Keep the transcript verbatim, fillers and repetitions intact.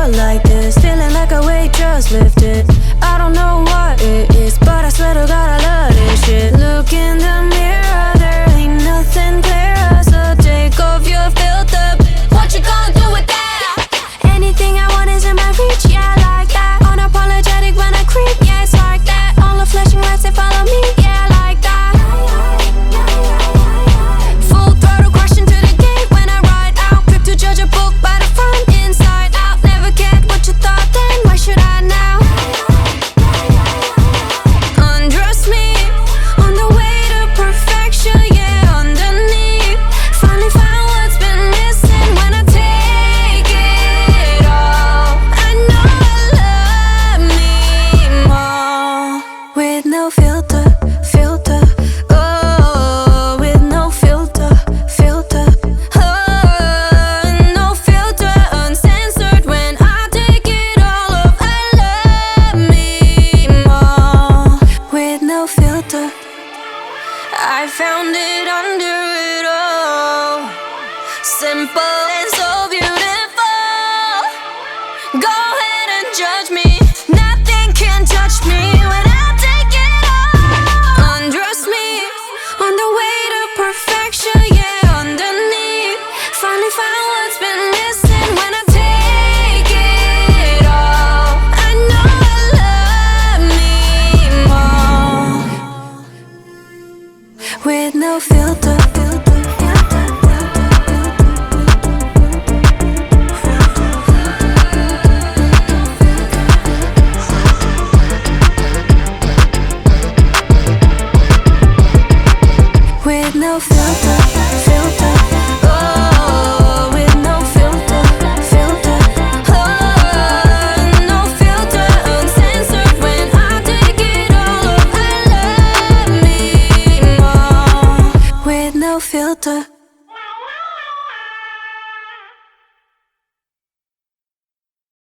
more like this. Feeling like a weight just lifted. I don't know what it is, but I swear to God I love this shit. Look in the mirror, there ain't nothing clearer. So take off your filter. What you gonna do with that? Anything I want is in my reach, yeah, I like that. Unapologetic when I creep, yeah, it's like that. All the flashing lights, they follow me, yeah, I like that. Full throttle crashing to the gate when I ride out. Quick to judge a book by the front, inside out. Never cared what you thought then, why should I now? Undress me on the way to perfection, yeah, underneath. Finally found what's been missing when I take it all. I know I love me more with no filter, filter. Oh, with no filter, filter. Oh, no filter, uncensored when I take it all off. I love me more with no filter. I found it under it all. Simple and so beautiful. Go ahead and judge me. Nothing can touch me when I take it all. Undress me on the way to perfection, yeah, underneath. Finally found what's been missing when I take it all. I know I love me more with no filter, filter, filter, with no filter, filter. Oh, with no filter, filter. Oh, no filter, uncensored when I take it all off. I love me more with no filter.